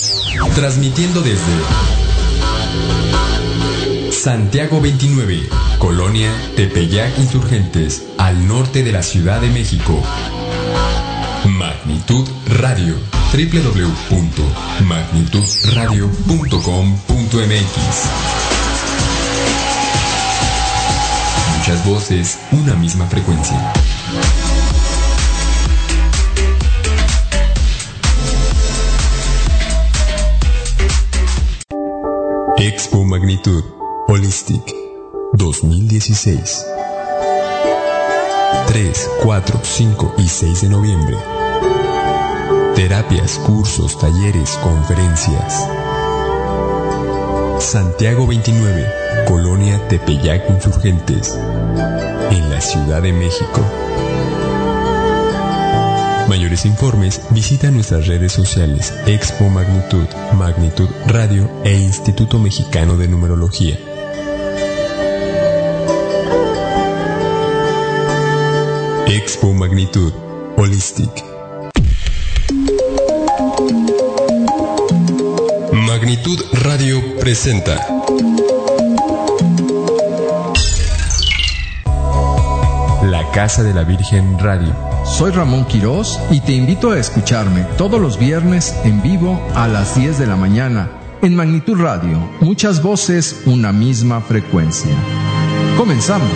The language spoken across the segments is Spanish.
Transmitiendo desde Santiago 29, Colonia Tepeyac Insurgentes, al norte de la Ciudad de México. Magnitud Radio, www.magnitudradio.com.mx. Muchas voces, una misma frecuencia. Expo Magnitud Holistic 2016. 3, 4, 5 y 6 de noviembre. Terapias, cursos, talleres, conferencias. Santiago 29, Colonia Tepeyac Insurgentes, en la Ciudad de México. Mayores informes, visita nuestras redes sociales Expo Magnitud, Magnitud Radio e Instituto Mexicano de Numerología. Expo Magnitud Holistic. Magnitud Radio presenta La Casa de la Virgen Radio. Soy Ramón Quirós y te invito a escucharme todos los viernes en vivo a las 10 de la mañana en Magnitud Radio. Muchas voces, una misma frecuencia. Comenzamos.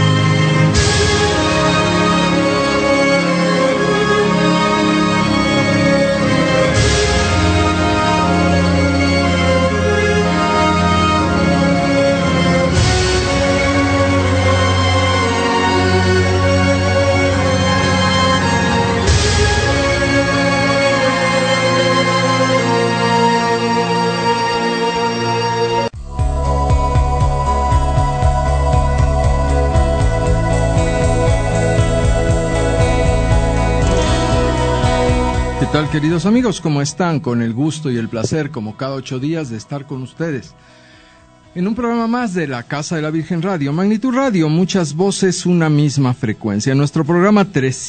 ¿Qué tal, queridos amigos? ¿Cómo están? Con el gusto y el placer, como cada 8 días, de estar con ustedes en un programa más de la Casa de la Virgen Radio, Magnitud Radio, muchas voces, una misma frecuencia. Nuestro programa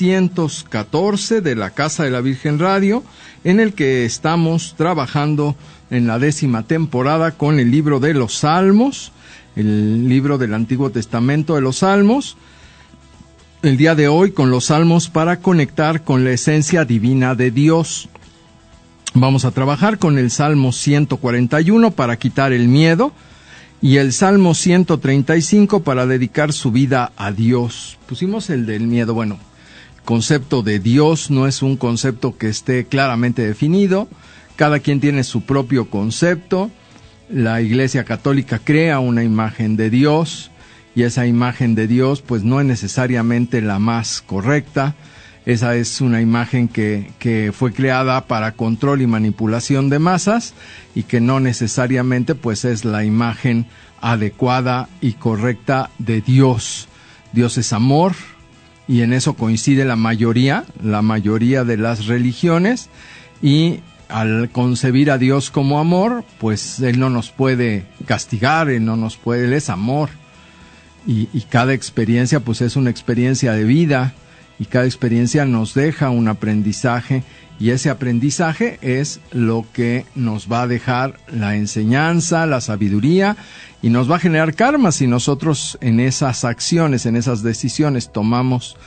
314 de la Casa de la Virgen Radio, en el que estamos trabajando en la 10ª temporada con el libro de los Salmos, el libro del Antiguo Testamento de los Salmos. El día de hoy con los salmos para conectar con la esencia divina de Dios. Vamos a trabajar con el Salmo 141 para quitar el miedo y el Salmo 135 para dedicar su vida a Dios. Pusimos el del miedo. Bueno, el concepto de Dios no es un concepto que esté claramente definido. Cada quien tiene su propio concepto. La Iglesia Católica crea una imagen de Dios. Y esa imagen de Dios pues no es necesariamente la más correcta. Esa es una imagen que fue creada para control y manipulación de masas y que no necesariamente pues es la imagen adecuada y correcta de Dios. Dios es amor y en eso coincide la mayoría de las religiones, y al concebir a Dios como amor, pues Él no nos puede castigar, Él es amor. Y cada experiencia pues es una experiencia de vida, y cada experiencia nos deja un aprendizaje, y ese aprendizaje es lo que nos va a dejar la enseñanza, la sabiduría, y nos va a generar karma. Si nosotros en esas acciones, en esas decisiones tomamos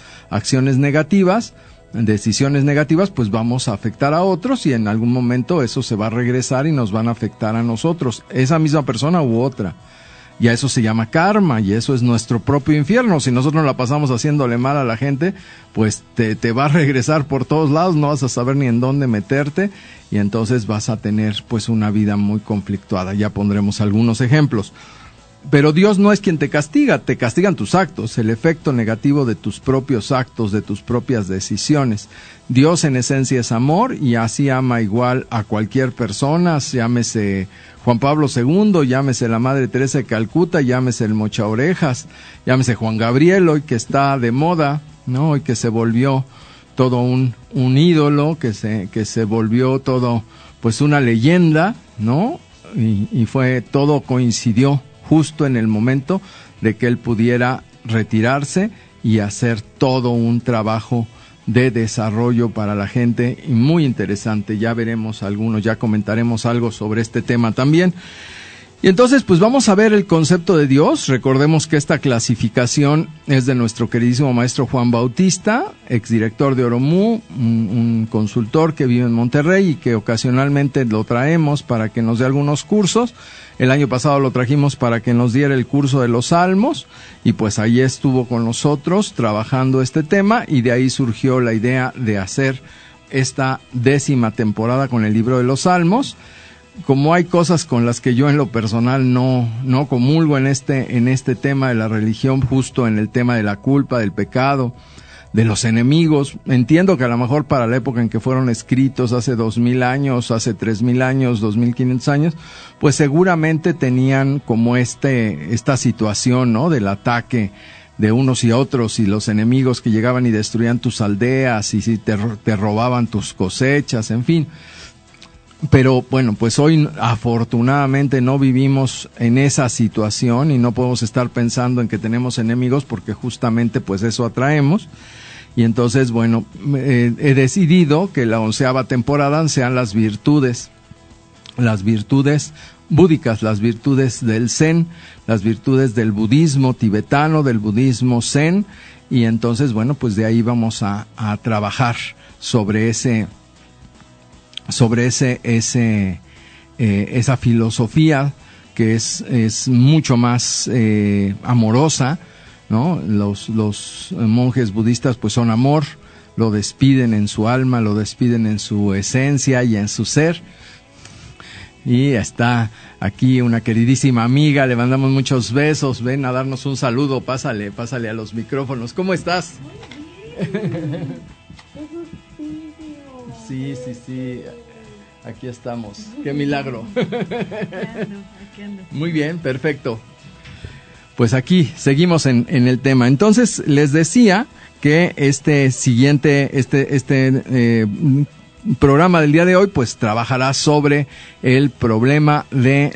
decisiones negativas, pues vamos a afectar a otros, y en algún momento eso se va a regresar y nos van a afectar a nosotros, esa misma persona u otra. Y a eso se llama karma, y eso es nuestro propio infierno. Si nosotros la pasamos haciéndole mal a la gente, pues te va a regresar por todos lados, no vas a saber ni en dónde meterte, y entonces vas a tener pues una vida muy conflictuada. Ya pondremos algunos ejemplos. Pero Dios no es quien te castigan tus actos, el efecto negativo de tus propios actos, de tus propias decisiones. Dios en esencia es amor, y así ama igual a cualquier persona, llámese Juan Pablo II, llámese la Madre Teresa de Calcuta, llámese el Mocha Orejas, llámese Juan Gabriel, hoy que está de moda, ¿no? Hoy que se volvió todo un ídolo, que se volvió todo pues una leyenda, ¿no? Y todo coincidió justo en el momento de que él pudiera retirarse y hacer todo un trabajo de desarrollo para la gente y muy interesante. Ya veremos algunos, ya comentaremos algo sobre este tema también. Y entonces, pues vamos a ver el concepto de Dios. Recordemos que esta clasificación es de nuestro queridísimo maestro Juan Bautista, exdirector de Oromú, un consultor que vive en Monterrey y que ocasionalmente lo traemos para que nos dé algunos cursos. El año pasado lo trajimos para que nos diera el curso de los Salmos y pues ahí estuvo con nosotros trabajando este tema y de ahí surgió la idea de hacer esta 10ª temporada con el libro de los Salmos. Como hay cosas con las que yo en lo personal no comulgo en este tema de la religión, justo en el tema de la culpa, del pecado, de los enemigos, entiendo que a lo mejor para la época en que fueron escritos, hace 2000 años, hace 3000 años, 2500 años, pues seguramente tenían como esta situación, ¿no?, del ataque de unos y otros y los enemigos que llegaban y destruían tus aldeas y si te robaban tus cosechas, en fin. Pero bueno, pues hoy afortunadamente no vivimos en esa situación y no podemos estar pensando en que tenemos enemigos porque justamente pues eso atraemos. Y entonces, bueno, he decidido que la 11ª temporada sean las virtudes búdicas, las virtudes del Zen, las virtudes del budismo tibetano, del budismo Zen. Y entonces, bueno, pues de ahí vamos a trabajar sobre esa filosofía que es mucho más amorosa, ¿no? Los monjes budistas pues son amor, lo despiden en su alma, lo despiden en su esencia y en su ser. Y está aquí una queridísima amiga, le mandamos muchos besos, ven a darnos un saludo, pásale a los micrófonos. ¿Cómo estás? Sí, aquí estamos. ¡Qué milagro! Aquí ando. Muy bien, perfecto. Pues aquí seguimos en el tema. Entonces, les decía que este programa del día de hoy, pues trabajará sobre el problema de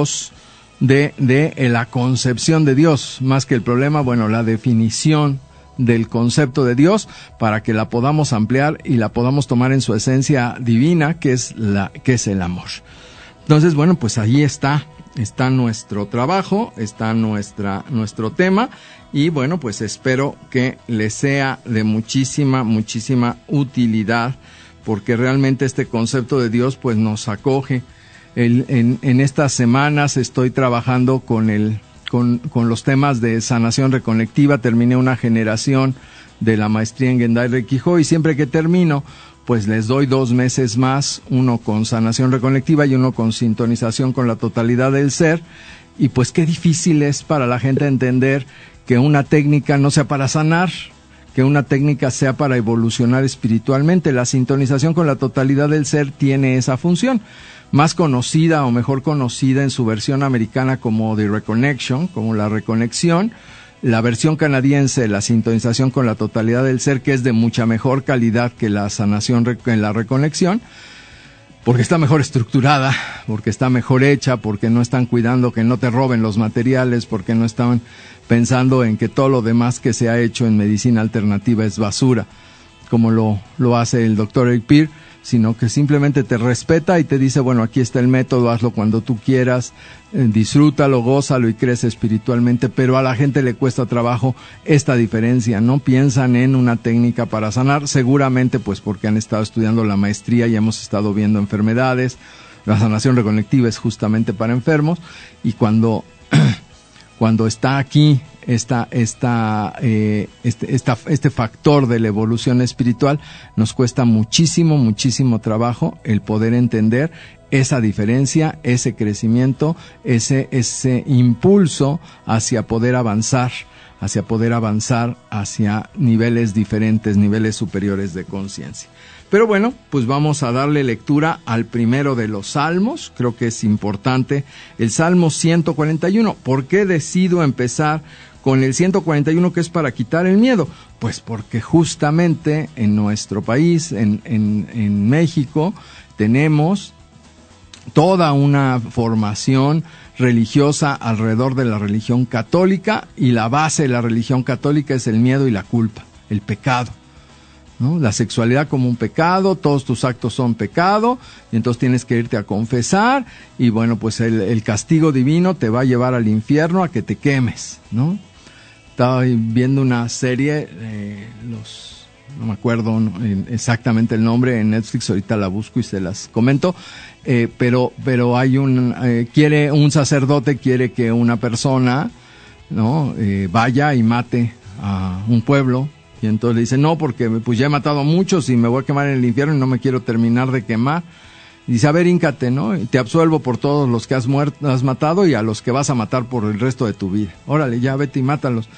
la concepción de Dios. Más que el problema, bueno, la definición del concepto de Dios para que la podamos ampliar y la podamos tomar en su esencia divina, que es el amor. Entonces, bueno, pues ahí está nuestro trabajo, está nuestro tema y bueno, pues espero que les sea de muchísima utilidad porque realmente este concepto de Dios pues nos acoge. En estas semanas estoy trabajando con los temas de sanación reconectiva. Terminé una generación de la maestría en Gendai Rekijo y siempre que termino pues les doy 2 meses más, uno con sanación reconectiva y uno con sintonización con la totalidad del ser. Y pues qué difícil es para la gente entender que una técnica no sea para sanar, que una técnica sea para evolucionar espiritualmente. La sintonización con la totalidad del ser tiene esa función, más conocida o mejor conocida en su versión americana como The Reconnection, como la reconexión. La versión canadiense, la sintonización con la totalidad del ser, que es de mucha mejor calidad que la sanación en la reconexión, porque está mejor estructurada, porque está mejor hecha, porque no están cuidando que no te roben los materiales, porque no están pensando en que todo lo demás que se ha hecho en medicina alternativa es basura, como lo hace el doctor Eric Peer, sino que simplemente te respeta y te dice, bueno, aquí está el método, hazlo cuando tú quieras, disfrútalo, gózalo y crece espiritualmente, pero a la gente le cuesta trabajo esta diferencia, no piensan en una técnica para sanar, seguramente pues porque han estado estudiando la maestría y hemos estado viendo enfermedades. La sanación reconectiva es justamente para enfermos y cuando está aquí este factor de la evolución espiritual, nos cuesta muchísimo trabajo el poder entender esa diferencia, ese crecimiento, ese impulso hacia poder avanzar hacia niveles diferentes, niveles superiores de conciencia. Pero bueno, pues vamos a darle lectura al primero de los salmos. Creo que es importante el Salmo 141. ¿Por qué decido empezar con el 141, que es para quitar el miedo? Pues porque justamente en nuestro país, en México, tenemos toda una formación religiosa alrededor de la religión católica y la base de la religión católica es el miedo y la culpa, el pecado. ¿no? La sexualidad como un pecado, todos tus actos son pecado, y entonces tienes que irte a confesar, y bueno, pues el castigo divino te va a llevar al infierno a que te quemes, ¿no? Estaba viendo una serie, no me acuerdo exactamente el nombre, en Netflix, ahorita la busco y se las comento, pero hay quiere un sacerdote, quiere que una persona, ¿no? Vaya y mate a un pueblo, y entonces le dice, no, porque pues ya he matado a muchos y me voy a quemar en el infierno y no me quiero terminar de quemar. Y dice, a ver, híncate, ¿no? Y te absuelvo por todos los que has matado y a los que vas a matar por el resto de tu vida. Órale, ya vete y mátalos.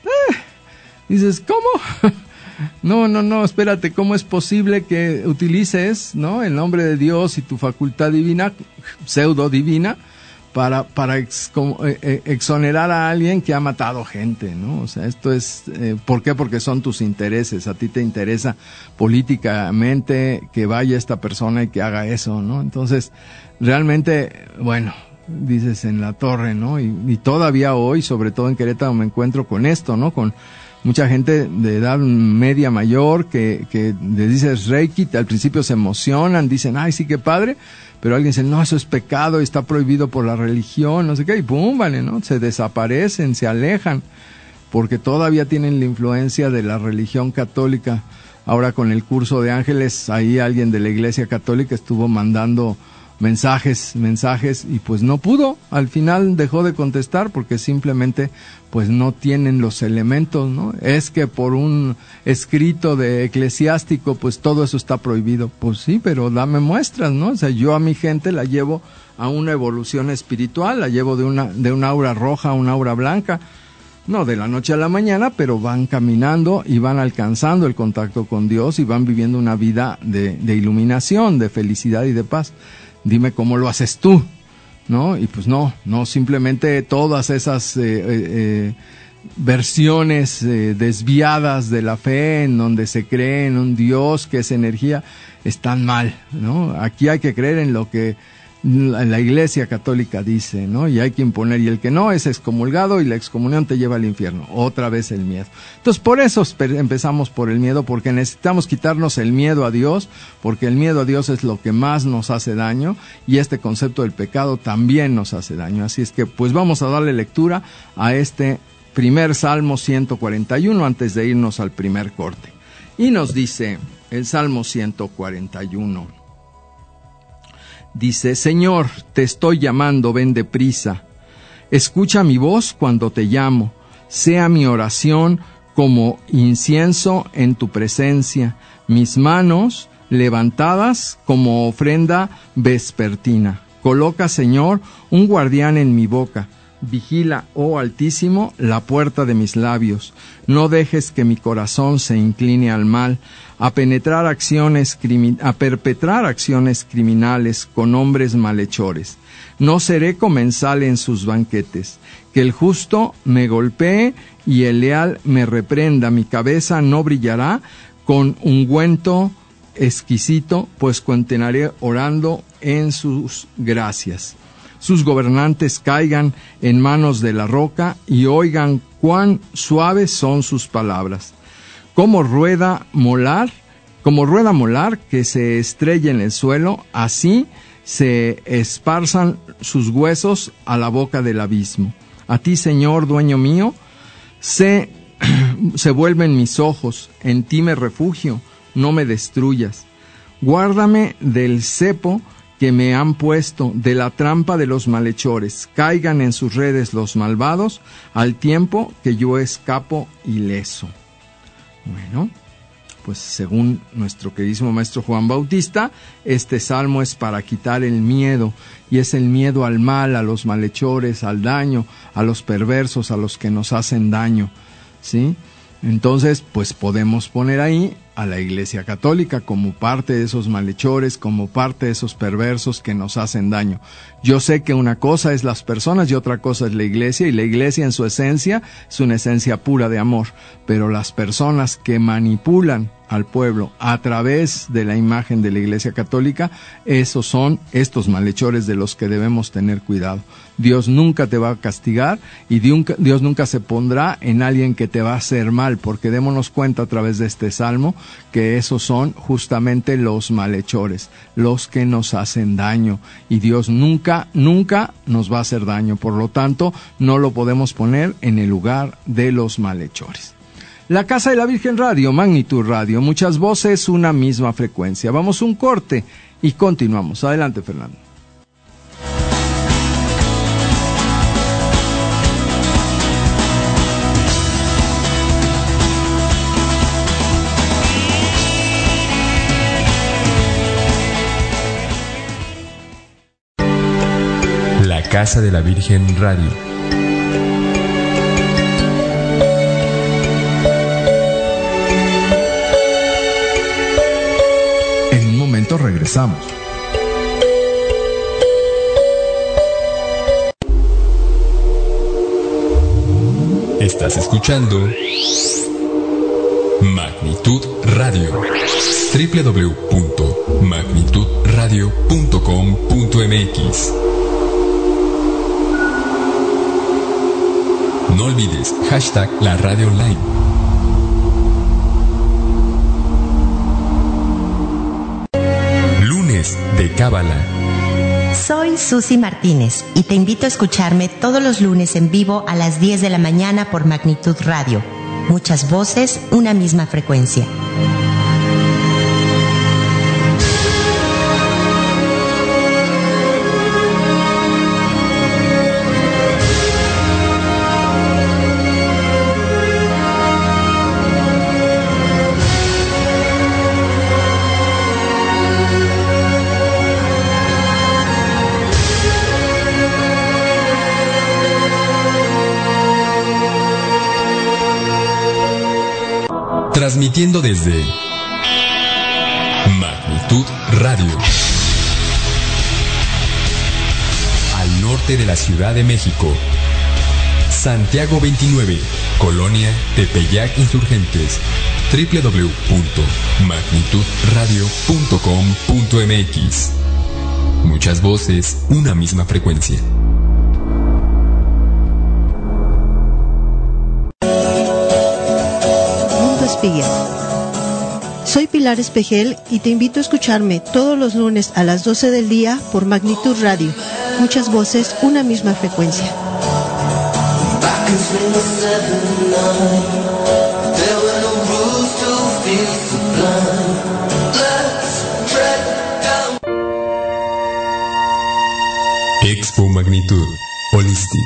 Dices, ¿cómo? No, espérate, ¿cómo es posible que utilices, ¿no?, el nombre de Dios y tu facultad divina, pseudo divina, para exonerar a alguien que ha matado gente, ¿no? O sea, esto es, ¿por qué? Porque son tus intereses. A ti te interesa políticamente que vaya esta persona y que haga eso, ¿no? Entonces, realmente, bueno, dices en la torre, ¿no? Y todavía hoy, sobre todo en Querétaro, me encuentro con esto, ¿no? Con mucha gente de edad media mayor que le dices Reiki, al principio se emocionan, dicen, ay, sí, qué padre, pero alguien dice, no, eso es pecado, está prohibido por la religión, no sé qué, y pum, vale, ¿no? Se desaparecen, se alejan, porque todavía tienen la influencia de la religión católica. Ahora con el curso de ángeles, ahí alguien de la Iglesia Católica estuvo mandando mensajes, y pues no pudo, al final dejó de contestar porque simplemente pues no tienen los elementos, ¿no? Es que por un escrito de eclesiástico pues todo eso está prohibido. Pues sí, pero dame muestras, ¿no? O sea, yo a mi gente la llevo a una evolución espiritual, la llevo de una aura roja a una aura blanca, no de la noche a la mañana, pero van caminando y van alcanzando el contacto con Dios y van viviendo una vida de iluminación, de felicidad y de paz. Dime cómo lo haces tú, ¿no? Y pues no, simplemente todas esas versiones desviadas de la fe, en donde se cree en un Dios que es energía, están mal, ¿no? Aquí hay que creer en lo que la Iglesia Católica dice, ¿no? Y hay que imponer, y el que no es excomulgado, y la excomunión te lleva al infierno. Otra vez el miedo. Entonces, por eso empezamos por el miedo, porque necesitamos quitarnos el miedo a Dios, porque el miedo a Dios es lo que más nos hace daño, y este concepto del pecado también nos hace daño. Así es que, pues vamos a darle lectura a este primer Salmo 141 antes de irnos al primer corte. Y nos dice el Salmo 141. Dice, Señor, te estoy llamando, ven deprisa. Escucha mi voz cuando te llamo. Sea mi oración como incienso en tu presencia, mis manos levantadas como ofrenda vespertina. Coloca, Señor, un guardián en mi boca. Vigila, oh Altísimo, la puerta de mis labios. No dejes que mi corazón se incline al mal, a perpetrar acciones criminales con hombres malhechores. No seré comensal en sus banquetes. Que el justo me golpee y el leal me reprenda. Mi cabeza no brillará con ungüento exquisito, pues continuaré orando en sus gracias. Sus gobernantes caigan en manos de la roca y oigan cuán suaves son sus palabras. Como rueda molar que se estrella en el suelo, así se esparzan sus huesos a la boca del abismo. A ti, Señor, dueño mío, se vuelven mis ojos, en ti me refugio, no me destruyas. Guárdame del cepo que me han puesto, de la trampa de los malhechores. Caigan en sus redes los malvados, al tiempo que yo escapo ileso. Bueno, pues según nuestro queridísimo maestro Juan Bautista, este salmo es para quitar el miedo, y es el miedo al mal, a los malhechores, al daño, a los perversos, a los que nos hacen daño, ¿sí? Entonces, pues podemos poner ahí a la Iglesia Católica como parte de esos malhechores, como parte de esos perversos que nos hacen daño. Yo sé que una cosa es las personas y otra cosa es la Iglesia, y la Iglesia en su esencia es una esencia pura de amor, pero las personas que manipulan al pueblo a través de la imagen de la Iglesia Católica, esos son estos malhechores de los que debemos tener cuidado. Dios nunca te va a castigar, y Dios nunca se pondrá en alguien que te va a hacer mal, porque démonos cuenta a través de este salmo que esos son justamente los malhechores, los que nos hacen daño, y Dios nunca nos va a hacer daño, por lo tanto no lo podemos poner en el lugar de los malhechores. La Casa de la Virgen Radio, Magnitud Radio, muchas voces, una misma frecuencia. Vamos a un corte y continuamos. Adelante, Fernando. La Casa de la Virgen Radio. Regresamos. Estás escuchando Magnitud Radio. www.magnitudradio.com.mx. No olvides hashtag La Radio Online. De Cábala. Soy Susi Martínez y te invito a escucharme todos los lunes en vivo a las 10 de la mañana por Magnitud Radio. Muchas voces, una misma frecuencia. Transmitiendo desde Magnitud Radio, al norte de la Ciudad de México, Santiago 29, Colonia Tepeyac Insurgentes, www.magnitudradio.com.mx. Muchas voces, una misma frecuencia. Soy Pilar Espejel y te invito a escucharme todos los lunes a las 12 del día por Magnitud Radio. Muchas voces, una misma frecuencia. Expo Magnitud Holistic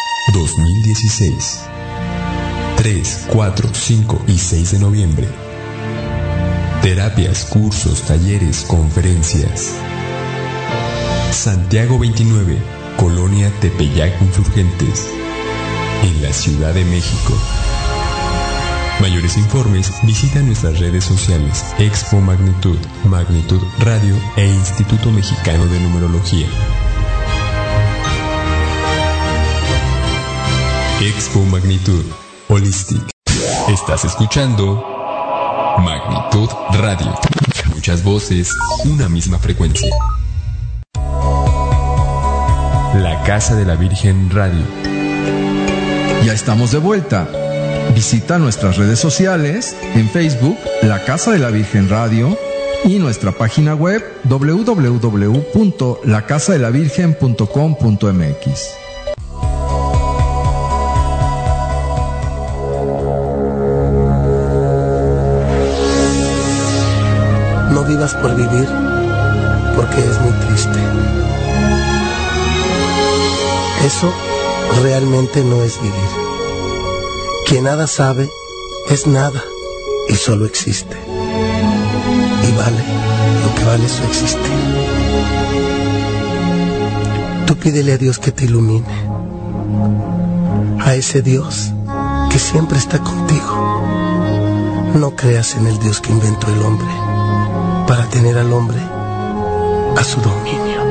2016. 3, 4, 5 y 6 de noviembre. Terapias, cursos, talleres, conferencias. Santiago 29, Colonia Tepeyac Insurgentes, en la Ciudad de México. Mayores informes, visita nuestras redes sociales Expo Magnitud, Magnitud Radio e Instituto Mexicano de Numerología. Expo Magnitud Holistic. Estás escuchando Magnitud Radio. Muchas voces, una misma frecuencia. La Casa de la Virgen Radio. Ya estamos de vuelta. Visita nuestras redes sociales, en Facebook, La Casa de la Virgen Radio, y nuestra página web www.lacasadelavirgen.com.mx. No vivas por vivir, porque es muy triste. Eso realmente no es vivir. Quien nada sabe, es nada y solo existe. Y vale lo que vale su existir. Tú pídele a Dios que te ilumine. A ese Dios que siempre está contigo. No creas en el Dios que inventó el hombre para tener al hombre a su dominio.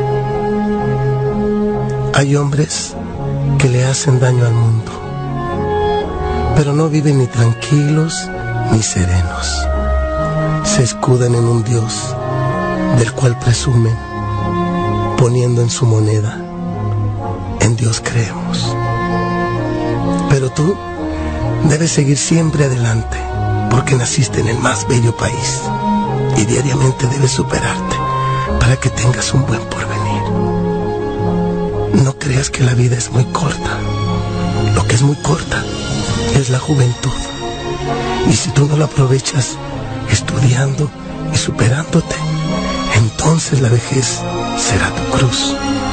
Hay hombres que le hacen daño al mundo, pero no viven ni tranquilos ni serenos. Se escudan en un Dios del cual presumen, poniendo en su moneda: en Dios creemos. Pero tú debes seguir siempre adelante, porque naciste en el más bello país y diariamente debes superarte para que tengas un buen porvenir. No creas que la vida es muy corta. Lo que es muy corta es la juventud. Y si tú no la aprovechas estudiando y superándote, entonces la vejez será tu cruz.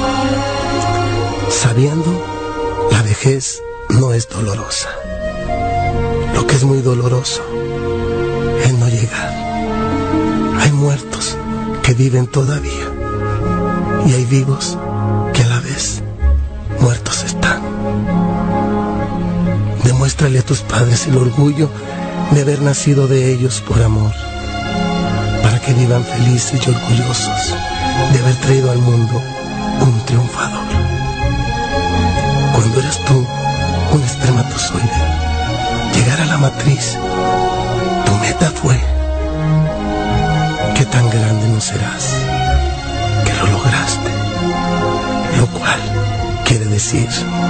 Sabiendo, la vejez no es dolorosa. Lo que es muy doloroso es no llegar. Hay muertos que viven todavía y hay vivos que a la vez muertos están. Demuéstrale a tus padres el orgullo de haber nacido de ellos por amor, para que vivan felices y orgullosos de haber traído al mundo un triunfador. Cuando eras tú un espermatozoide, llegar a la matriz, tu meta fue: ¿qué tan grande no serás que lo lograste? Lo cual quiere decir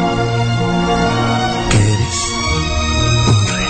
que eres un rey.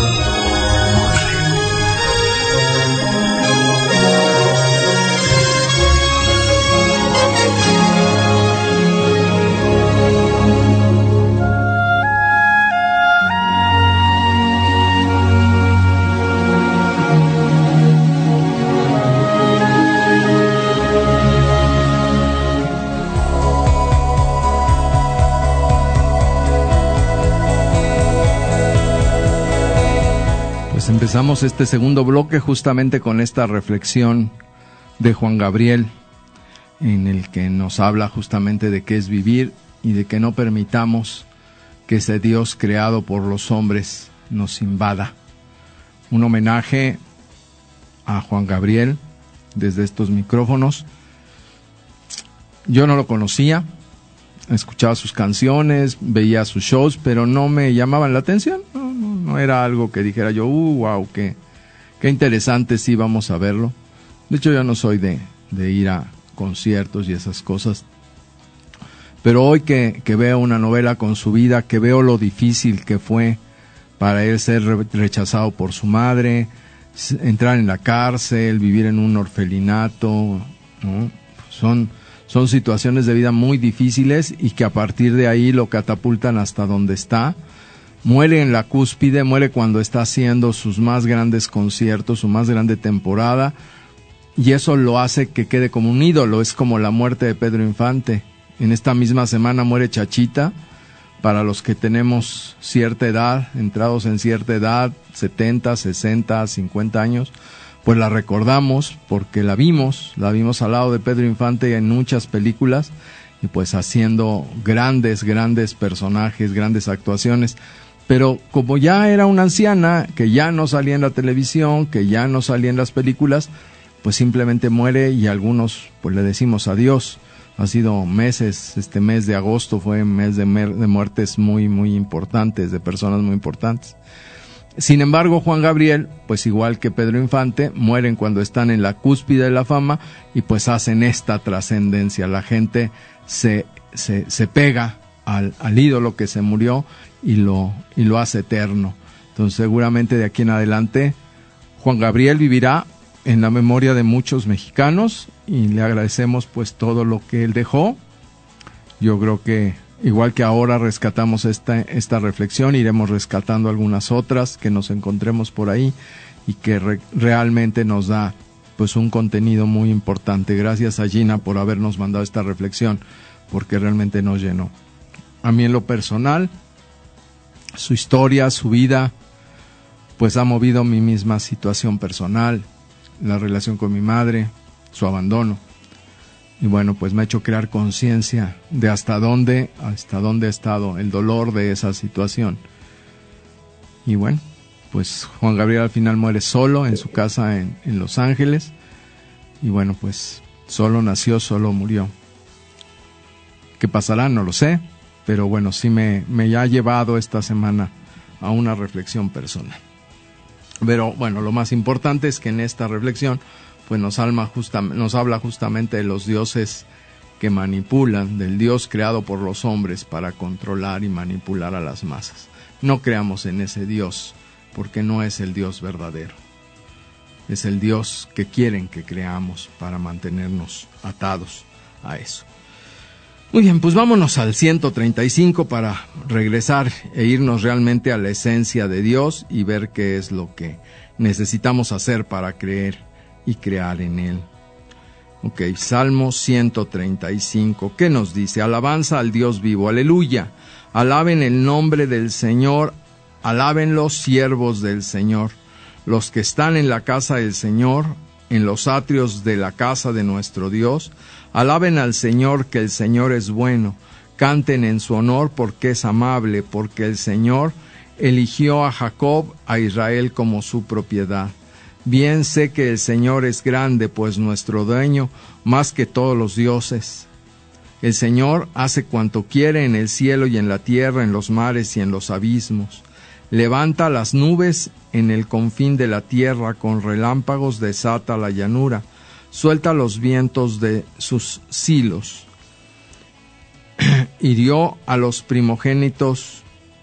Empezamos este segundo bloque justamente con esta reflexión de Juan Gabriel, en el que nos habla justamente de qué es vivir y de que no permitamos que ese Dios creado por los hombres nos invada. Un homenaje a Juan Gabriel desde estos micrófonos. Yo no lo conocía, escuchaba sus canciones, veía sus shows, pero no me llamaban la atención. No era algo que dijera yo, wow, qué interesante, sí, vamos a verlo. De hecho, yo no soy de ir a conciertos y esas cosas. Pero hoy que veo una novela con su vida, que veo lo difícil que fue para él ser rechazado por su madre, entrar en la cárcel, vivir en un orfelinato, ¿no? Son situaciones de vida muy difíciles y que a partir de ahí lo catapultan hasta donde está. Muere en la cúspide, muere cuando está haciendo sus más grandes conciertos, su más grande temporada, y eso lo hace que quede como un ídolo. Es como la muerte de Pedro Infante. En esta misma semana muere Chachita. Para los que tenemos cierta edad, entrados en cierta edad, 70, 60, 50 años, pues la recordamos porque la vimos al lado de Pedro Infante en muchas películas, y pues haciendo grandes personajes, grandes actuaciones. Pero como ya era una anciana, que ya no salía en la televisión, que ya no salía en las películas, pues simplemente muere, y algunos pues le decimos adiós. Ha sido meses, este mes de agosto fue un mes de muertes muy importantes, de personas muy importantes. Sin embargo, Juan Gabriel, pues igual que Pedro Infante, mueren cuando están en la cúspide de la fama y pues hacen esta trascendencia. La gente se pega al ídolo que se murió y lo hace eterno. Entonces seguramente de aquí en adelante Juan Gabriel vivirá en la memoria de muchos mexicanos, y le agradecemos pues todo lo que él dejó. Yo creo que igual que ahora rescatamos esta reflexión, iremos rescatando algunas otras que nos encontremos por ahí y que realmente nos da pues un contenido muy importante. Gracias a Gina por habernos mandado esta reflexión, porque realmente nos llenó. A mí en lo personal, su historia, su vida, pues ha movido mi misma situación personal, la relación con mi madre, su abandono. Y bueno, pues me ha hecho crear conciencia de hasta dónde ha estado el dolor de esa situación. Y bueno, pues Juan Gabriel al final muere solo en su casa en Los Ángeles. Y bueno, pues solo nació, solo murió. ¿Qué pasará? No lo sé. Pero bueno, sí me ha llevado esta semana a una reflexión personal. Pero bueno, lo más importante es que en esta reflexión pues nos habla justamente de los dioses que manipulan, del Dios creado por los hombres para controlar y manipular a las masas. No creamos en ese Dios porque no es el Dios verdadero. Es el Dios que quieren que creamos para mantenernos atados a eso. Muy bien, pues vámonos al 135 para regresar e irnos realmente a la esencia de Dios y ver qué es lo que necesitamos hacer para creer y crear en Él. Ok, Salmo 135, ¿qué nos dice? Alabanza al Dios vivo, aleluya. Alaben el nombre del Señor, alaben los siervos del Señor, los que están en la casa del Señor, en los atrios de la casa de nuestro Dios. Alaben al Señor, que el Señor es bueno. Canten en su honor, porque es amable, porque el Señor eligió a Jacob, a Israel como su propiedad. Bien sé que el Señor es grande, pues nuestro dueño, más que todos los dioses. El Señor hace cuanto quiere en el cielo y en la tierra, en los mares y en los abismos. Levanta las nubes en el confín de la tierra, con relámpagos desata la llanura. Suelta los vientos de sus silos. Hirió a los primogénitos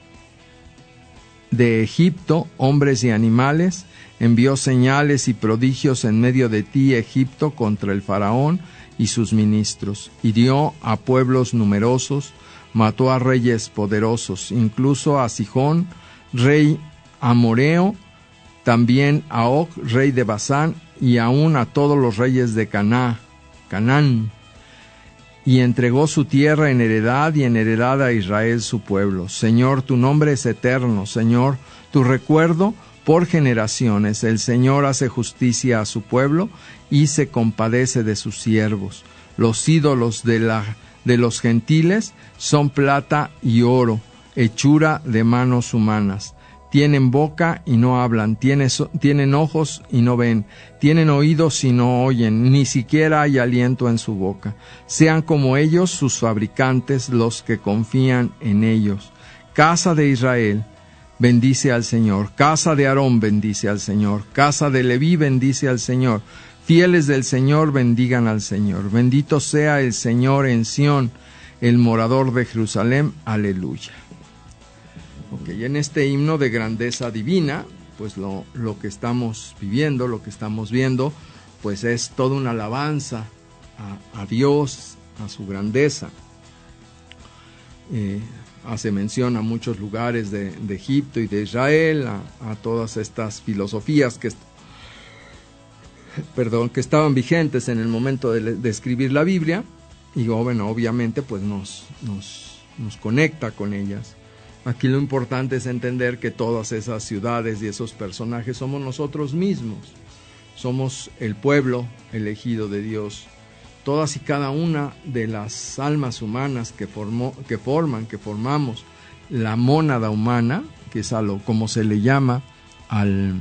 de Egipto, hombres y animales. Envió señales y prodigios en medio de ti, Egipto, contra el faraón y sus ministros. Hirió a pueblos numerosos, mató a reyes poderosos, incluso a Sihón, rey amoreo, también a Og, rey de Basán, y aún a todos los reyes de Canaán, y entregó su tierra en heredad y en heredad a Israel su pueblo. Señor, tu nombre es eterno, Señor, tu recuerdo por generaciones. El Señor hace justicia a su pueblo y se compadece de sus siervos. Los ídolos de los gentiles son plata y oro, hechura de manos humanas. Tienen boca y no hablan, tienen ojos y no ven, tienen oídos y no oyen, ni siquiera hay aliento en su boca. Sean como ellos sus fabricantes, los que confían en ellos. Casa de Israel, bendice al Señor. Casa de Aarón, bendice al Señor. Casa de Leví, bendice al Señor. Fieles del Señor, bendigan al Señor. Bendito sea el Señor en Sión, el morador de Jerusalén. Aleluya. Ok, en este himno de grandeza divina, pues lo que estamos viviendo, lo que estamos viendo, pues es toda una alabanza a Dios, a su grandeza. Hace mención a muchos lugares de Egipto y de Israel, a todas estas filosofías que estaban vigentes en el momento de escribir la Biblia, y bueno, obviamente pues nos conecta con ellas. Aquí lo importante es entender que todas esas ciudades y esos personajes somos nosotros mismos. Somos el pueblo elegido de Dios. Todas y cada una de las almas humanas que formamos la mónada humana, que es como se le llama en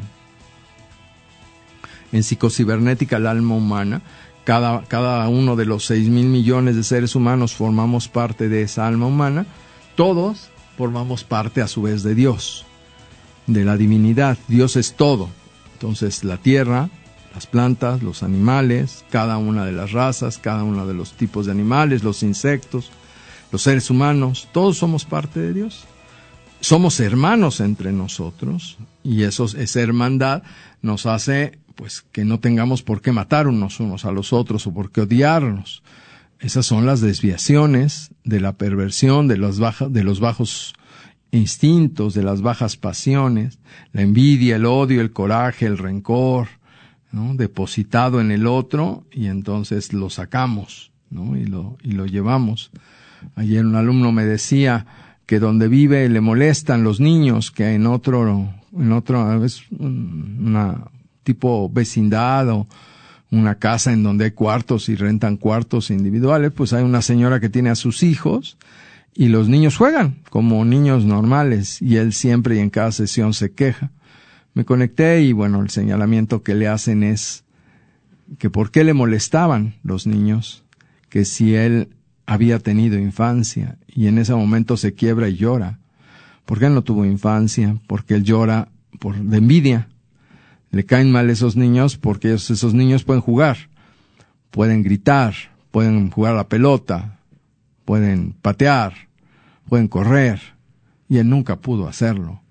psicocibernética el alma humana. Cada uno de los 6,000 millones de seres humanos formamos parte de esa alma humana. Todos formamos parte a su vez de Dios, de la divinidad. Dios es todo. Entonces la tierra, las plantas, los animales, cada una de las razas, cada uno de los tipos de animales, los insectos, los seres humanos, todos somos parte de Dios. Somos hermanos entre nosotros, y esa hermandad nos hace pues que no tengamos por qué matar unos a los otros o por qué odiarnos. Esas son las desviaciones de la perversión, de los bajos instintos, de las bajas pasiones, la envidia, el odio, el coraje, el rencor, ¿no? Depositado en el otro, y entonces lo sacamos, ¿no? y lo llevamos. Ayer un alumno me decía que donde vive le molestan los niños, que en otro es una tipo vecindad o una casa en donde hay cuartos y rentan cuartos individuales, pues hay una señora que tiene a sus hijos y los niños juegan como niños normales, y él siempre y en cada sesión se queja. Me conecté y bueno, el señalamiento que le hacen es que por qué le molestaban los niños, que si él había tenido infancia, y en ese momento se quiebra y llora. ¿Por qué no tuvo infancia? Porque él llora de envidia. Le caen mal esos niños porque esos niños pueden jugar, pueden gritar, pueden jugar a la pelota, pueden patear, pueden correr, y él nunca pudo hacerlo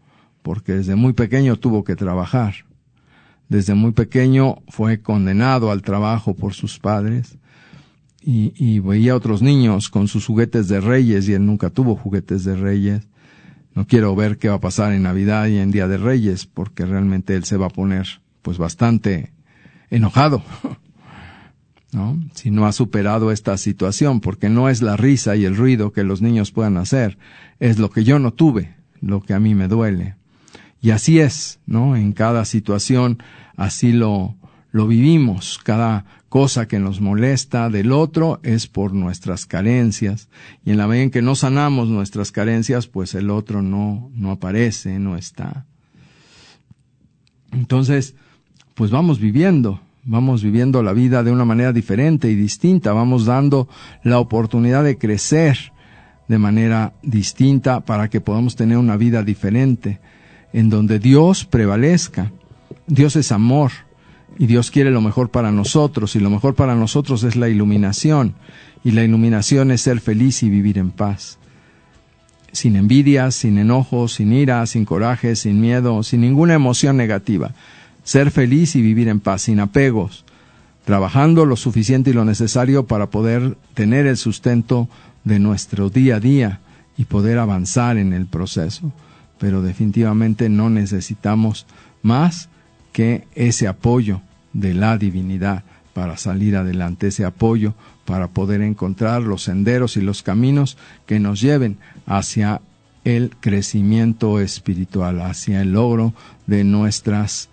porque desde muy pequeño tuvo que trabajar. Desde muy pequeño fue condenado al trabajo por sus padres y veía a otros niños con sus juguetes de Reyes y él nunca tuvo juguetes de Reyes. No quiero ver qué va a pasar en Navidad y en Día de Reyes, porque realmente él se va a poner pues bastante enojado, ¿no? Si no ha superado esta situación, porque no es la risa y el ruido que los niños puedan hacer, es lo que yo no tuve, lo que a mí me duele. Y así es, ¿no? En cada situación así lo vivimos. Cada cosa que nos molesta del otro es por nuestras carencias. Y en la medida en que no sanamos nuestras carencias, pues el otro no aparece, no está. Entonces, pues vamos viviendo la vida de una manera diferente y distinta. Vamos dando la oportunidad de crecer de manera distinta para que podamos tener una vida diferente, en donde Dios prevalezca. Dios es amor y Dios quiere lo mejor para nosotros, y lo mejor para nosotros es la iluminación, y la iluminación es ser feliz y vivir en paz. Sin envidias, sin enojos, sin ira, sin coraje, sin miedo, sin ninguna emoción negativa. Ser feliz y vivir en paz, sin apegos, trabajando lo suficiente y lo necesario para poder tener el sustento de nuestro día a día y poder avanzar en el proceso. Pero definitivamente no necesitamos más que ese apoyo de la divinidad para salir adelante, ese apoyo para poder encontrar los senderos y los caminos que nos lleven hacia el crecimiento espiritual, hacia el logro de nuestros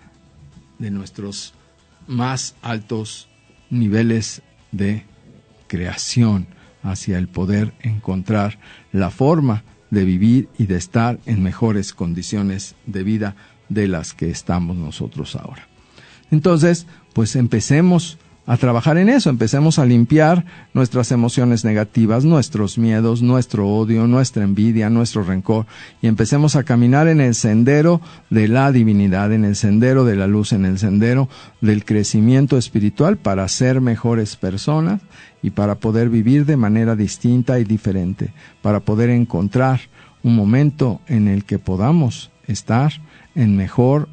más altos niveles de creación, hacia el poder encontrar la forma de vivir y de estar en mejores condiciones de vida de las que estamos nosotros ahora. Entonces, pues empecemos a trabajar en eso, empecemos a limpiar nuestras emociones negativas, nuestros miedos, nuestro odio, nuestra envidia, nuestro rencor, y empecemos a caminar en el sendero de la divinidad, en el sendero de la luz, en el sendero del crecimiento espiritual para ser mejores personas y para poder vivir de manera distinta y diferente, para poder encontrar un momento en el que podamos estar en mejor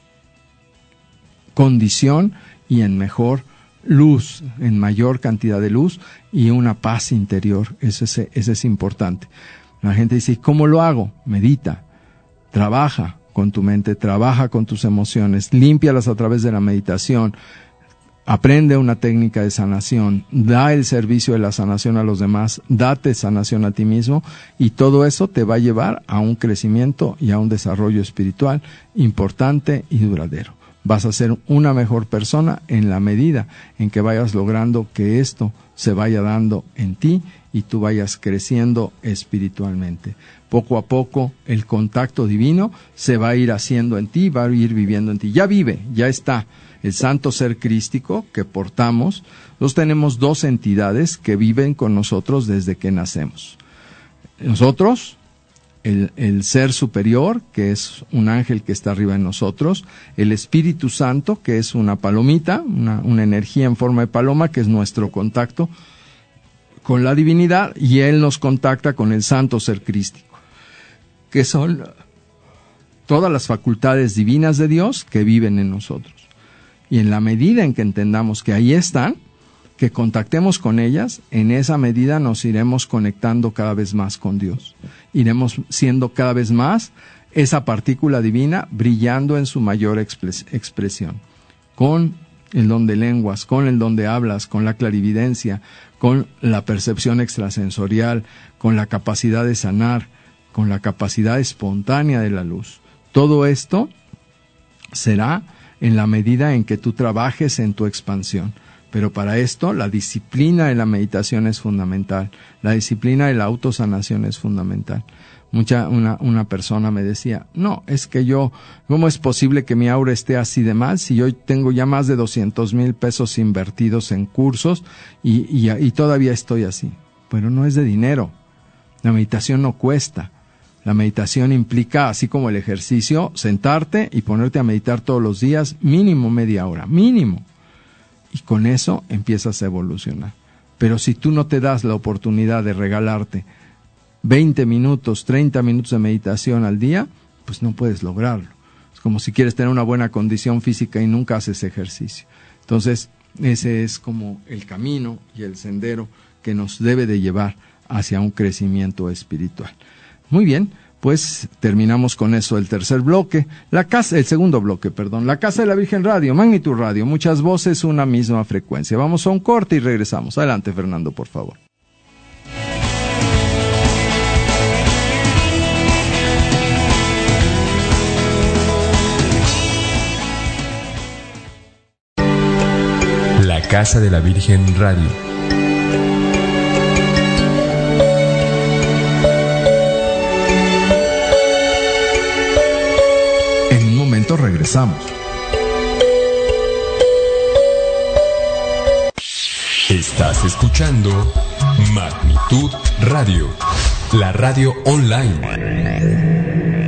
condición y en mejor luz, en mayor cantidad de luz y una paz interior. Eso es importante. La gente dice, ¿cómo lo hago? Medita, trabaja con tu mente, trabaja con tus emociones, límpialas a través de la meditación, aprende una técnica de sanación, da el servicio de la sanación a los demás, date sanación a ti mismo, y todo eso te va a llevar a un crecimiento y a un desarrollo espiritual importante y duradero. Vas a ser una mejor persona en la medida en que vayas logrando que esto se vaya dando en ti y tú vayas creciendo espiritualmente. Poco a poco el contacto divino se va a ir haciendo en ti, va a ir viviendo en ti. Ya vive, ya está. El santo ser crístico que portamos, nosotros tenemos dos entidades que viven con nosotros desde que nacemos. Nosotros, el ser superior, que es un ángel que está arriba de nosotros, el Espíritu Santo, que es una palomita, una energía en forma de paloma, que es nuestro contacto con la divinidad, y Él nos contacta con el santo ser crístico, que son todas las facultades divinas de Dios que viven en nosotros. Y en la medida en que entendamos que ahí están, que contactemos con ellas, en esa medida nos iremos conectando cada vez más con Dios. Iremos siendo cada vez más esa partícula divina brillando en su mayor expresión. Con el don de lenguas, con el don de hablas, con la clarividencia, con la percepción extrasensorial, con la capacidad de sanar, con la capacidad espontánea de la luz. Todo esto será en la medida en que tú trabajes en tu expansión. Pero para esto la disciplina de la meditación es fundamental, la disciplina de la autosanación es fundamental. Una persona me decía, no, es que ¿cómo es posible que mi aura esté así de mal si yo tengo ya más de 200,000 pesos invertidos en cursos y todavía estoy así? Pero no es de dinero, la meditación no cuesta. La meditación implica, así como el ejercicio, sentarte y ponerte a meditar todos los días, mínimo media hora, mínimo. Y con eso empiezas a evolucionar. Pero si tú no te das la oportunidad de regalarte 20 minutos, 30 minutos de meditación al día, pues no puedes lograrlo. Es como si quieres tener una buena condición física y nunca haces ejercicio. Entonces, ese es como el camino y el sendero que nos debe de llevar hacia un crecimiento espiritual. Muy bien, pues terminamos con eso el segundo bloque, la Casa de la Virgen Radio, Magnitud Radio, muchas voces, una misma frecuencia. Vamos a un corte y regresamos. Adelante, Fernando, por favor. La Casa de la Virgen Radio. En un momento regresamos. Estás escuchando Magnitud Radio, la radio online.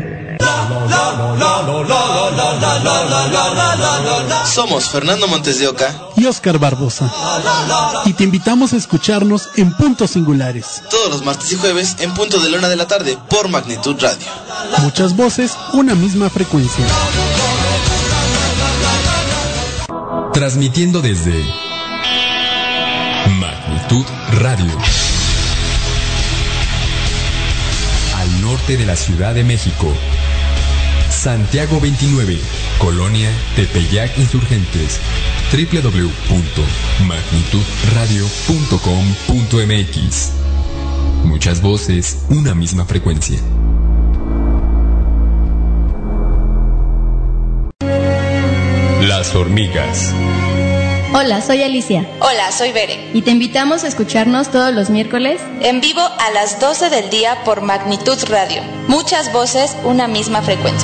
Somos Fernando Montes de Oca y Oscar Barbosa, y te invitamos a escucharnos en Puntos Singulares todos los martes y jueves en punto de la 1 de la tarde por Magnitud Radio. Muchas voces, una misma frecuencia. Transmitiendo desde Magnitud Radio, al norte de la Ciudad de México, Santiago 29, Colonia Tepeyac Insurgentes, www.magnitudradio.com.mx. Muchas voces, una misma frecuencia. Las hormigas. Hola, soy Alicia. Hola, soy Bere. Y te invitamos a escucharnos todos los miércoles en vivo a las 12 del día por Magnitud Radio. Muchas voces, una misma frecuencia.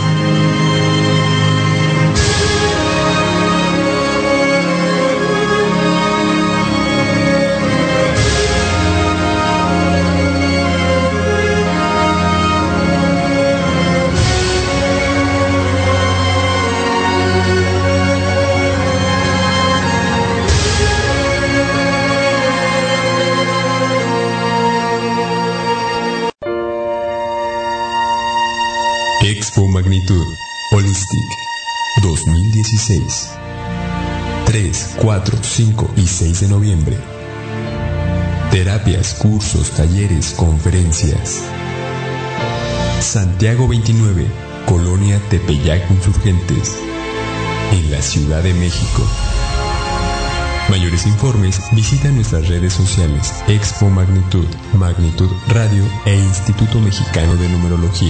Expo Magnitud Holistic 2016. 3, 4, 5 y 6 de noviembre. Terapias, cursos, talleres, conferencias. Santiago 29, Colonia Tepeyac Insurgentes, en la Ciudad de México. Mayores informes, visita nuestras redes sociales Expo Magnitud, Magnitud Radio e Instituto Mexicano de Numerología.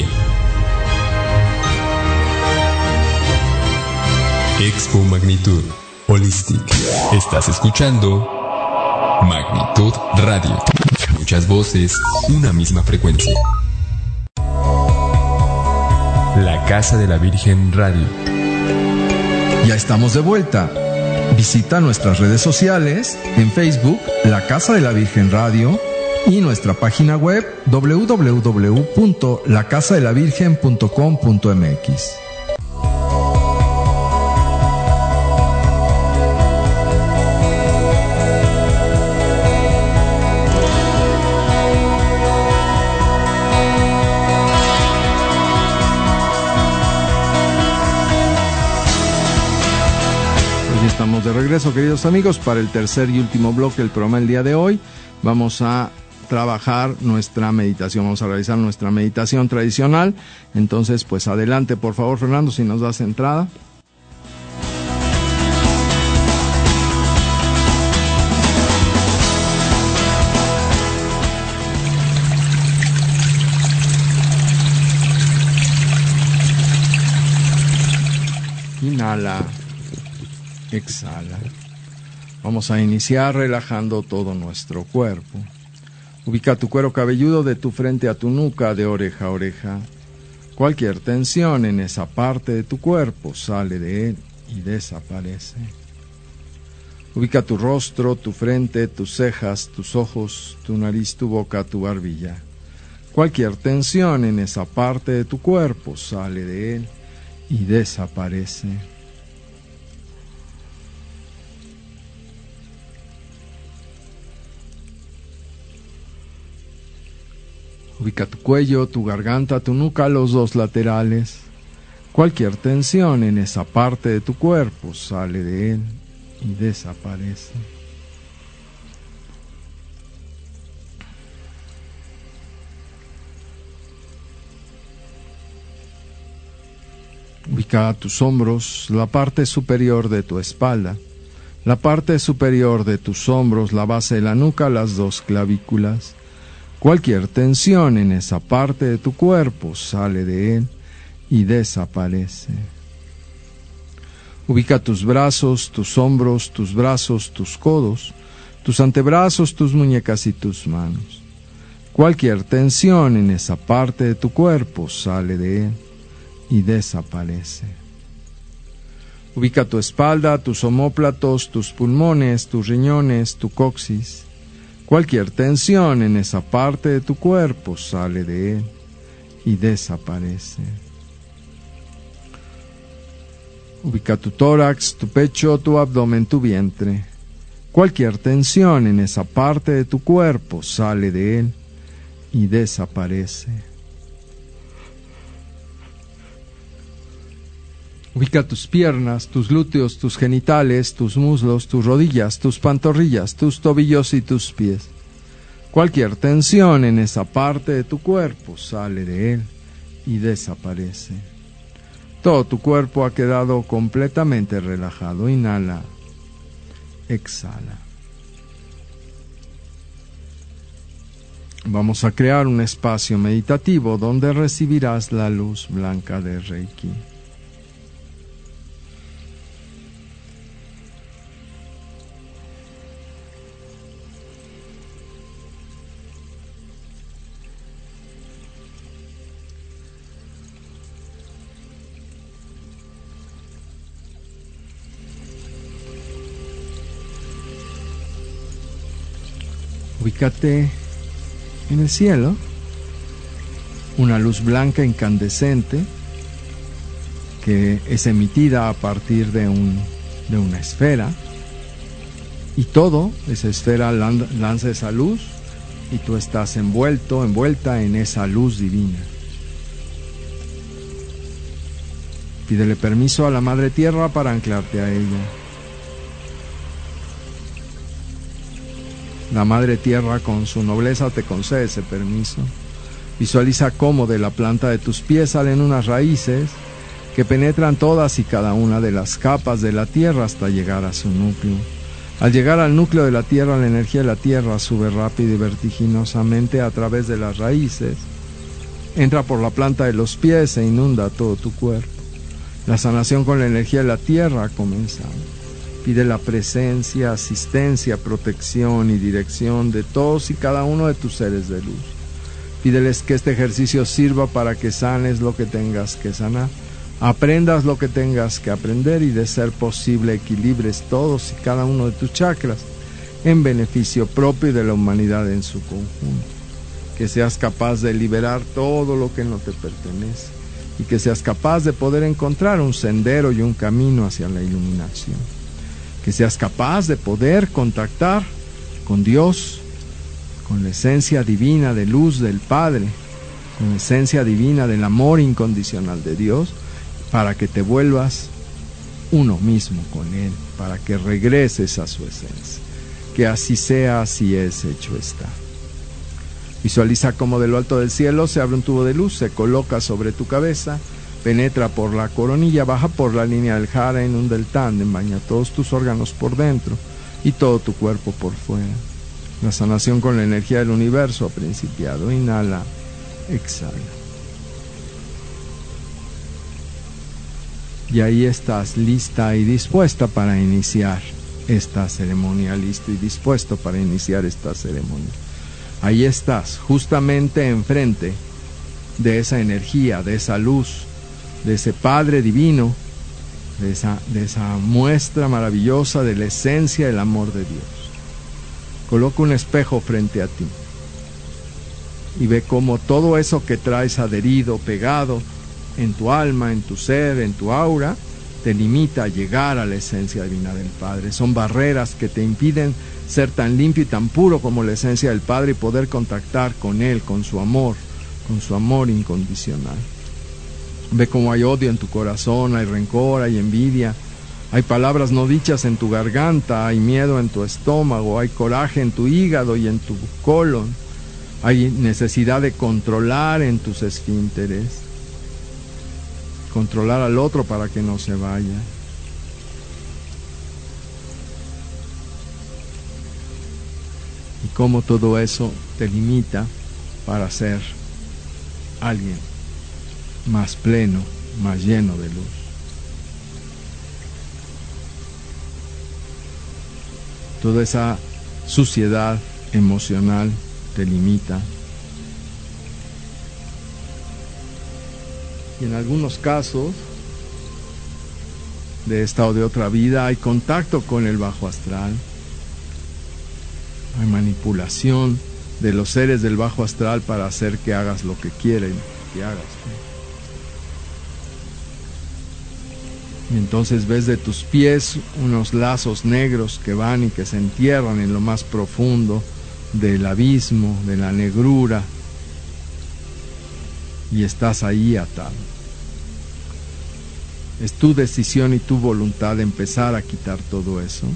Expo Magnitud Holistic. Estás escuchando Magnitud Radio. Muchas voces, una misma frecuencia. La Casa de la Virgen Radio. Ya estamos de vuelta. Visita nuestras redes sociales, en Facebook, La Casa de la Virgen Radio, y nuestra página web www.lacasadelavirgen.com.mx. Estamos de regreso, queridos amigos, para el tercer y último bloque del programa el día de hoy. Vamos a trabajar nuestra meditación, vamos a realizar nuestra meditación tradicional. Entonces, pues adelante, por favor, Fernando, si nos das entrada. Inhala. Exhala. Vamos a iniciar relajando todo nuestro cuerpo. Ubica tu cuero cabelludo de tu frente a tu nuca, de oreja a oreja. Cualquier tensión en esa parte de tu cuerpo sale de él y desaparece. Ubica tu rostro, tu frente, tus cejas, tus ojos, tu nariz, tu boca, tu barbilla. Cualquier tensión en esa parte de tu cuerpo sale de él y desaparece. Ubica tu cuello, tu garganta, tu nuca, los dos laterales. Cualquier tensión en esa parte de tu cuerpo sale de él y desaparece. Ubica a tus hombros, la parte superior de tu espalda, la parte superior de tus hombros, la base de la nuca, las dos clavículas. Cualquier tensión en esa parte de tu cuerpo sale de él y desaparece. Ubica tus brazos, tus hombros, tus brazos, tus codos, tus antebrazos, tus muñecas y tus manos. Cualquier tensión en esa parte de tu cuerpo sale de él y desaparece. Ubica tu espalda, tus omóplatos, tus pulmones, tus riñones, tu coxis. Cualquier tensión en esa parte de tu cuerpo sale de él y desaparece. Ubica tu tórax, tu pecho, tu abdomen, tu vientre. Cualquier tensión en esa parte de tu cuerpo sale de él y desaparece. Ubica tus piernas, tus glúteos, tus genitales, tus muslos, tus rodillas, tus pantorrillas, tus tobillos y tus pies. Cualquier tensión en esa parte de tu cuerpo sale de él y desaparece. Todo tu cuerpo ha quedado completamente relajado. Inhala, exhala. Vamos a crear un espacio meditativo donde recibirás la luz blanca de Reiki. Ubícate en el cielo, una luz blanca incandescente que es emitida a partir de una esfera, y todo, esa esfera lanza esa luz y tú estás envuelta en esa luz divina. Pídele permiso a la Madre Tierra para anclarte a ella. La Madre Tierra con su nobleza te concede ese permiso. Visualiza cómo de la planta de tus pies salen unas raíces que penetran todas y cada una de las capas de la Tierra hasta llegar a su núcleo. Al llegar al núcleo de la Tierra, la energía de la Tierra sube rápido y vertiginosamente a través de las raíces, entra por la planta de los pies e inunda todo tu cuerpo. La sanación con la energía de la Tierra ha comenzado. Pide la presencia, asistencia, protección y dirección de todos y cada uno de tus seres de luz. Pídeles que este ejercicio sirva para que sanes lo que tengas que sanar, aprendas lo que tengas que aprender y, de ser posible, equilibres todos y cada uno de tus chakras en beneficio propio y de la humanidad en su conjunto. Que seas capaz de liberar todo lo que no te pertenece y que seas capaz de poder encontrar un sendero y un camino hacia la iluminación. Que seas capaz de poder contactar con Dios, con la esencia divina de luz del Padre, con la esencia divina del amor incondicional de Dios, para que te vuelvas uno mismo con Él, para que regreses a su esencia. Que así sea, así es, hecho está. Visualiza cómo de lo alto del cielo se abre un tubo de luz, se coloca sobre tu cabeza, penetra por la coronilla, baja por la línea del jara, inunda el tándem, baña todos tus órganos por dentro y todo tu cuerpo por fuera. La sanación con la energía del universo ha principiado. Inhala, exhala. Y ahí estás lista y dispuesta para iniciar esta ceremonia, listo y dispuesto para iniciar esta ceremonia. Ahí estás, justamente enfrente de esa energía, de esa luz, de ese Padre divino, de esa muestra maravillosa de la esencia del amor de Dios. Coloca un espejo frente a ti y ve cómo todo eso que traes adherido, pegado en tu alma, en tu ser, en tu aura, te limita a llegar a la esencia divina del Padre. Son barreras que te impiden ser tan limpio y tan puro como la esencia del Padre y poder contactar con Él, con su amor incondicional. Ve cómo hay odio en tu corazón, hay rencor, hay envidia, hay palabras no dichas en tu garganta, hay miedo en tu estómago, hay coraje en tu hígado y en tu colon, hay necesidad de controlar en tus esfínteres, controlar al otro para que no se vaya. Y cómo todo eso te limita para ser alguien más pleno, más lleno de luz. Toda esa suciedad emocional te limita. Y en algunos casos de esta o de otra vida hay contacto con el bajo astral. Hay manipulación de los seres del bajo astral para hacer que hagas lo que quieren que hagas. Y entonces ves de tus pies unos lazos negros que van y que se entierran en lo más profundo del abismo, de la negrura, y estás ahí atado. Es tu decisión y tu voluntad empezar a quitar todo eso.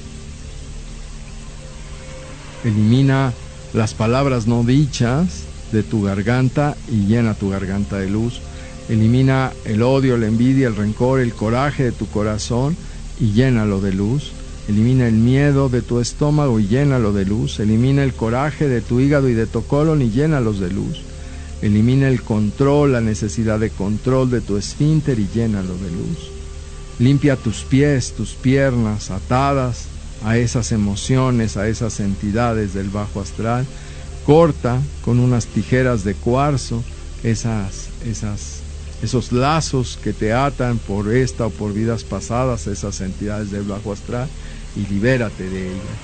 Elimina las palabras no dichas de tu garganta y llena tu garganta de luz. Elimina el odio, la envidia, el rencor, el coraje de tu corazón y llénalo de luz. Elimina el miedo de tu estómago y llénalo de luz. Elimina el coraje de tu hígado y de tu colon y llénalos de luz. Elimina el control, la necesidad de control de tu esfínter y llénalo de luz. Limpia tus pies, tus piernas atadas a esas emociones, a esas entidades del bajo astral. Corta con unas tijeras de cuarzo esos lazos que te atan por esta o por vidas pasadas, esas entidades del bajo astral, y libérate de ellas.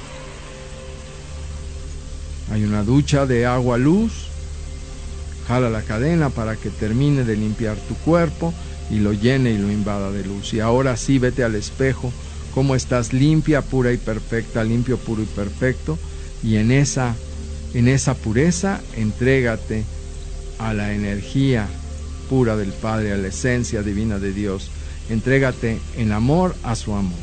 Hay una ducha de agua-luz. Jala la cadena para que termine de limpiar tu cuerpo y lo llene y lo invada de luz. Y ahora sí, vete al espejo, cómo estás limpia, pura y perfecta, limpio, puro y perfecto, y en esa pureza entrégate a la energía pura del Padre, a la esencia divina de Dios. Entrégate en amor a su amor.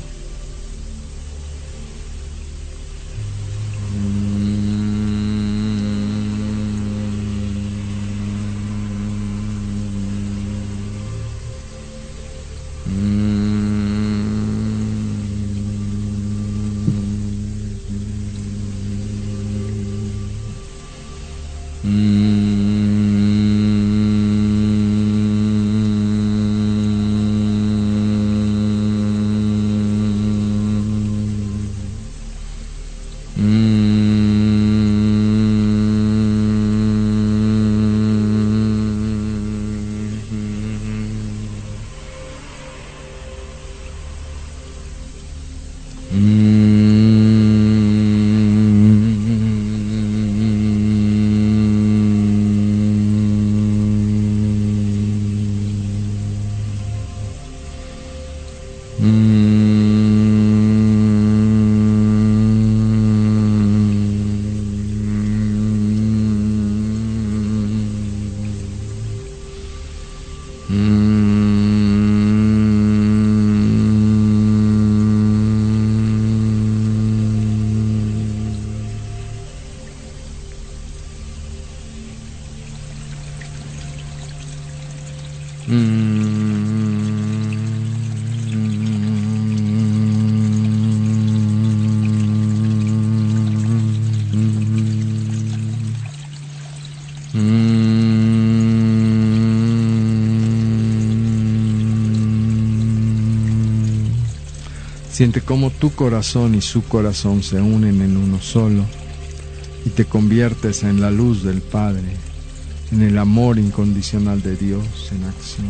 Siente cómo tu corazón y su corazón se unen en uno solo y te conviertes en la luz del Padre, en el amor incondicional de Dios en acción.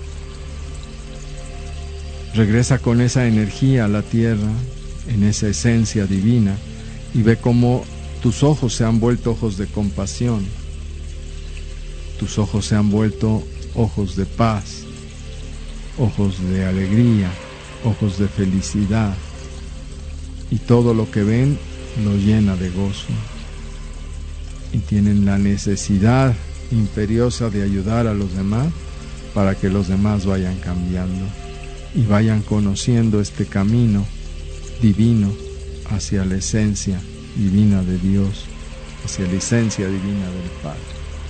Regresa con esa energía a la tierra, en esa esencia divina, y ve cómo tus ojos se han vuelto ojos de compasión, tus ojos se han vuelto ojos de paz, ojos de alegría, ojos de felicidad, y todo lo que ven lo llena de gozo, y tienen la necesidad imperiosa de ayudar a los demás para que los demás vayan cambiando y vayan conociendo este camino divino hacia la esencia divina de Dios, hacia la esencia divina del Padre.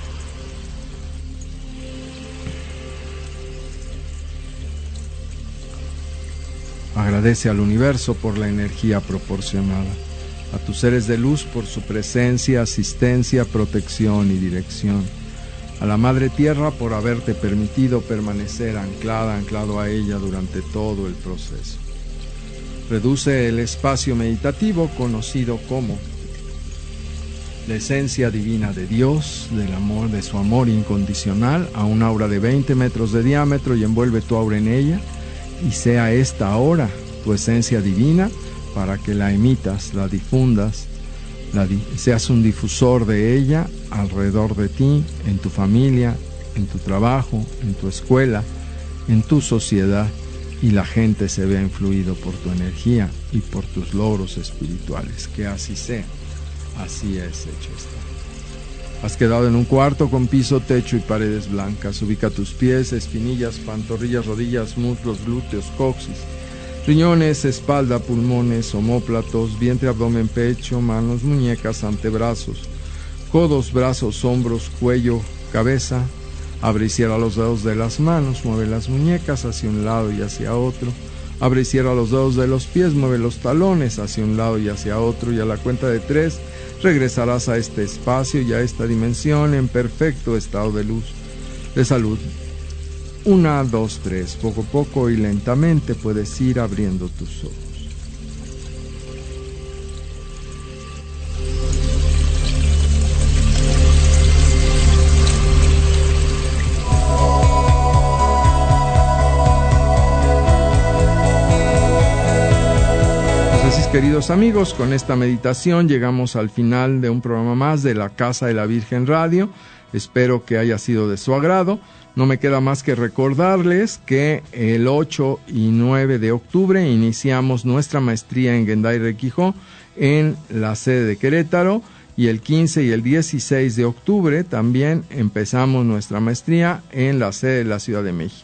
Agradece al universo por la energía proporcionada, a tus seres de luz por su presencia, asistencia, protección y dirección, a la Madre Tierra por haberte permitido permanecer anclado a ella durante todo el proceso. Reduce el espacio meditativo conocido como la esencia divina de Dios, del amor, de su amor incondicional, a un aura de 20 metros de diámetro y envuelve tu aura en ella, y sea esta ahora tu esencia divina para que la emitas, la difundas, seas un difusor de ella alrededor de ti, en tu familia, en tu trabajo, en tu escuela, en tu sociedad, y la gente se vea influido por tu energía y por tus logros espirituales. Que así sea, así es hecho está. Has quedado en un cuarto con piso, techo y paredes blancas. Ubica tus pies, espinillas, pantorrillas, rodillas, muslos, glúteos, coxis, riñones, espalda, pulmones, omóplatos, vientre, abdomen, pecho, manos, muñecas, antebrazos, codos, brazos, hombros, cuello, cabeza. Abre y cierra los dedos de las manos, mueve las muñecas hacia un lado y hacia otro. Abre y cierra los dedos de los pies, mueve los talones hacia un lado y hacia otro, y a la cuenta de 3 regresarás a este espacio y a esta dimensión en perfecto estado de luz, de salud. 1, 2, 3, poco a poco y lentamente puedes ir abriendo tus ojos. Queridos amigos, con esta meditación llegamos al final de un programa más de la Casa de la Virgen Radio. Espero que haya sido de su agrado. No me queda más que recordarles que el 8 y 9 de octubre iniciamos nuestra maestría en Gendai Requijo en la sede de Querétaro, y el 15 y el 16 de octubre también empezamos nuestra maestría en la sede de la Ciudad de México.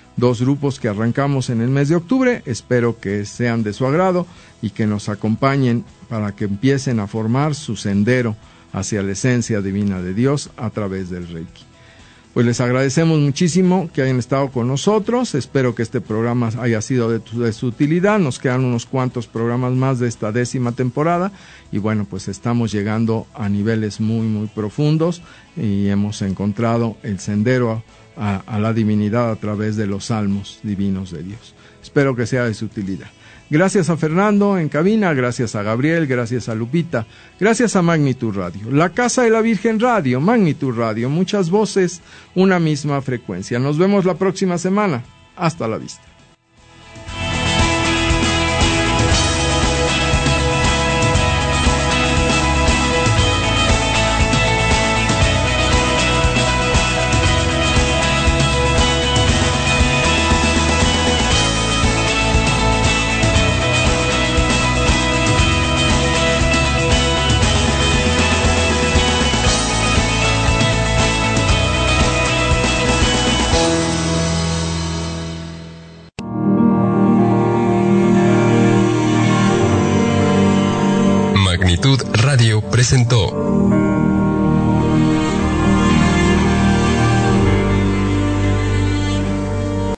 2 grupos que arrancamos en el mes de octubre. Espero que sean de su agrado y que nos acompañen para que empiecen a formar su sendero hacia la esencia divina de Dios a través del Reiki. Pues les agradecemos muchísimo que hayan estado con nosotros. Espero que este programa haya sido de su utilidad. Nos quedan unos cuantos programas más de esta 10ª temporada y bueno, pues estamos llegando a niveles muy muy profundos y hemos encontrado el sendero a la divinidad a través de los salmos divinos de Dios. Espero que sea de su utilidad. Gracias a Fernando en cabina, gracias a Gabriel, gracias a Lupita, gracias a Magnitud Radio, la Casa de la Virgen Radio, Magnitud Radio, muchas voces, una misma frecuencia. Nos vemos la próxima semana. Hasta la vista. Radio presentó